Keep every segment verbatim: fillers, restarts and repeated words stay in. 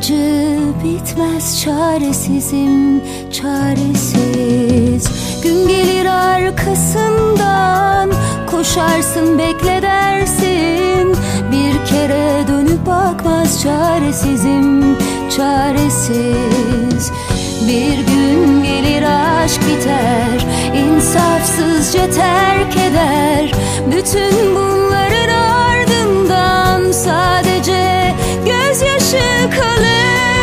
acı bitmez, çaresizim, çaresiz. Gün gelir arkasından, koşarsın bekle dersin. Bir kere dönüp bakmaz, çaresizim, çaresiz. Bir gün gelir aşk biter, insafsızca terk eder. Bütün bunların ardından sadece gözyaşı kalır.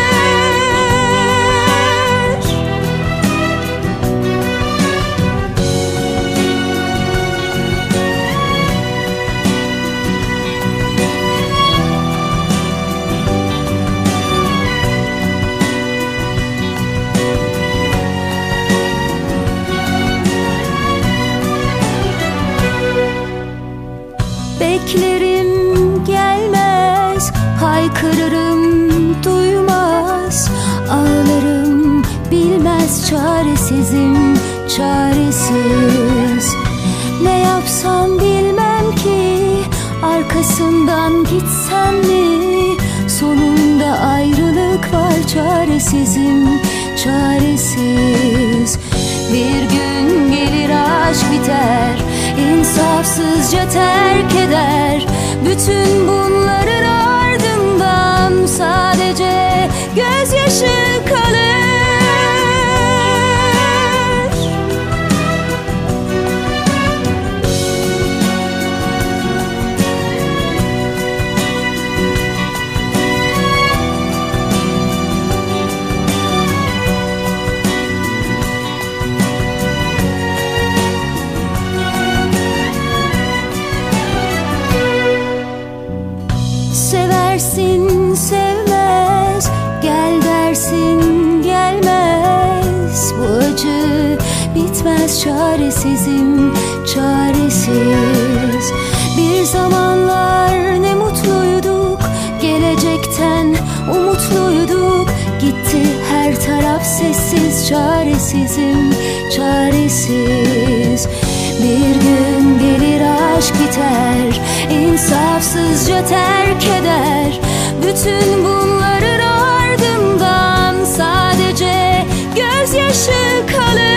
Beklerim gelmez, haykırırım duymaz. Ağlarım bilmez, çaresizim, çaresiz. Ne yapsam bilmem ki, arkasından gitsem mi? Sonunda ayrılık var, çaresizim, çaresiz. Bir gün gelir aşk biter, insafsızca terk eder. Bütün bunların ardından sadece gözyaşı kalır. Seversin sevmez, gel dersin gelmez. Bu acı bitmez, çaresizim, çaresiz. Bir zamanlar ne mutluyduk, gelecekten umutluyduk. Gitti her taraf sessiz, çaresizim, çaresiz. Bir gün gelir aşk biter, insafsızca terk eder. Bütün bunların ardından sadece gözyaşı kalır.